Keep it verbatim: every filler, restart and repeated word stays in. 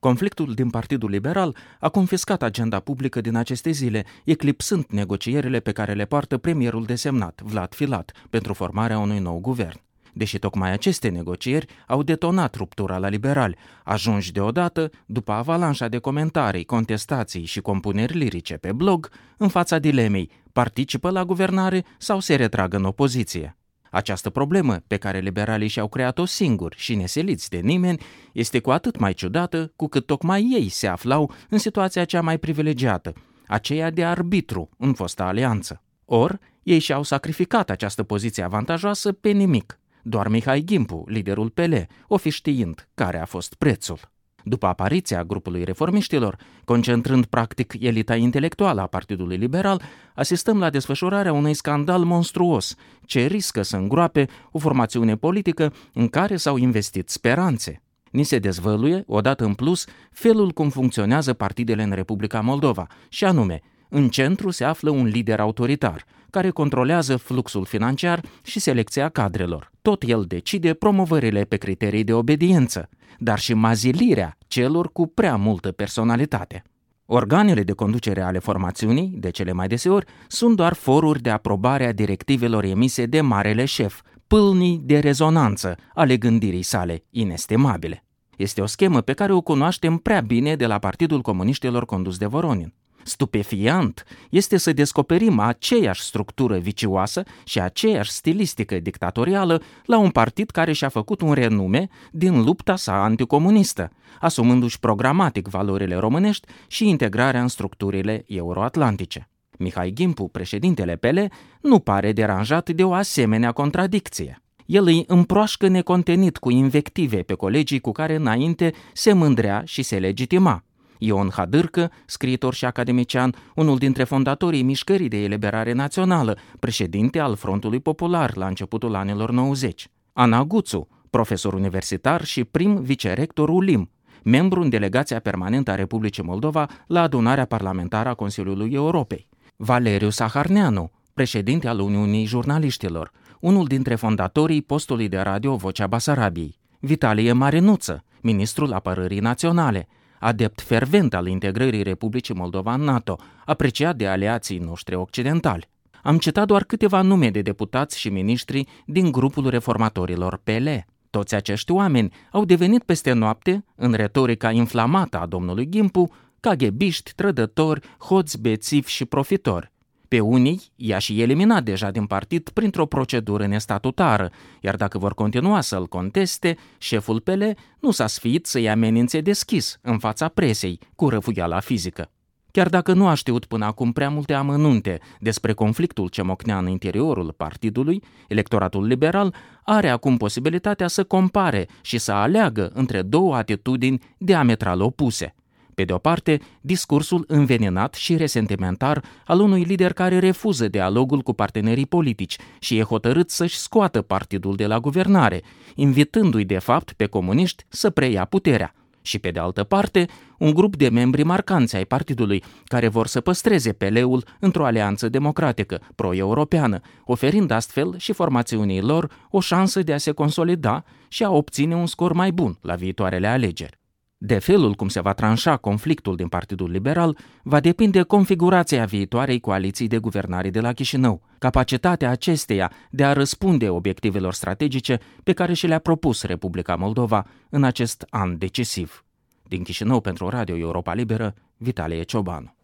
Conflictul din Partidul Liberal a confiscat agenda publică din aceste zile, eclipsând negocierile pe care le poartă premierul desemnat, Vlad Filat, pentru formarea unui nou guvern. Deși tocmai aceste negocieri au detonat ruptura la liberali, ajunși deodată, după avalanșa de comentarii, contestații și compuneri lirice pe blog, în fața dilemei, participă la guvernare sau se retragă în opoziție. Această problemă, pe care liberalii și-au creat-o singuri și nesiliți de nimeni, este cu atât mai ciudată cu cât tocmai ei se aflau în situația cea mai privilegiată, aceea de arbitru în fosta alianță. Or, ei și-au sacrificat această poziție avantajoasă pe nimic. Doar Mihai Gimpu, liderul P L, o fi știind care a fost prețul. După apariția grupului reformiștilor, concentrând practic elita intelectuală a Partidului Liberal, asistăm la desfășurarea unui scandal monstruos, ce riscă să îngroape o formațiune politică în care s-au investit speranțe. Ni se dezvăluie, odată în plus, felul cum funcționează partidele în Republica Moldova, și anume, în centru se află un lider autoritar, care controlează fluxul financiar și selecția cadrelor. Tot el decide promovările pe criterii de obediență, dar și mazilirea celor cu prea multă personalitate. Organele de conducere ale formațiunii, de cele mai deseori, sunt doar foruri de aprobare a directivelor emise de marele șef, pâlnii de rezonanță ale gândirii sale inestimabile. Este o schemă pe care o cunoaștem prea bine de la Partidul Comuniștilor condus de Voronin. Stupefiant este să descoperim aceeași structură vicioasă și aceeași stilistică dictatorială la un partid care și-a făcut un renume din lupta sa anticomunistă, asumându-și programatic valorile românești și integrarea în structurile euroatlantice. Mihai Gimpu, președintele P L, nu pare deranjat de o asemenea contradicție. El îi împroașcă necontenit cu invective pe colegii cu care înainte se mândrea și se legitima. Ion Hadârcă, scriitor și academician, unul dintre fondatorii Mișcării de Eliberare Națională, președinte al Frontului Popular la începutul anilor nouăzeci. Ana Guțu, profesor universitar și prim vicerector U L I M, membru în delegația permanentă a Republicii Moldova la adunarea parlamentară a Consiliului Europei. Valeriu Saharneanu, președinte al Uniunii Jurnaliștilor, unul dintre fondatorii postului de radio Vocea Basarabiei. Vitalie Marinuță, ministrul Apărării Naționale, adept fervent al integrării Republicii Moldova în NATO, apreciat de aliații noștri occidentali. Am citat doar câteva nume de deputați și miniștri din grupul reformatorilor P L. Toți acești oameni au devenit peste noapte, în retorica inflamată a domnului Gimpu, kaghebiști, trădători, hoți, bețivi și profitori. Pe unii i-a și eliminat deja din partid printr-o procedură nestatutară, iar dacă vor continua să-l conteste, șeful P L nu s-a sfiit să-i amenințe deschis în fața presei cu răfuiala fizică. Chiar dacă nu a știut până acum prea multe amănunte despre conflictul ce mocnea în interiorul partidului, electoratul liberal are acum posibilitatea să compare și să aleagă între două atitudini diametral opuse. Pe de o parte, discursul înveninat și resentimentar al unui lider care refuză dialogul cu partenerii politici și e hotărât să-și scoată partidul de la guvernare, invitându-i de fapt pe comuniști să preia puterea. Și pe de altă parte, un grup de membri marcanți ai partidului care vor să păstreze P L-ul într-o alianță democratică, pro-europeană, oferind astfel și formațiunii lor o șansă de a se consolida și a obține un scor mai bun la viitoarele alegeri. De felul cum se va tranșa conflictul din Partidul Liberal, va depinde configurația viitoarei coaliții de guvernare de la Chișinău, capacitatea acesteia de a răspunde obiectivelor strategice pe care și le-a propus Republica Moldova în acest an decisiv. Din Chișinău pentru Radio Europa Liberă, Vitalie Ciobanu.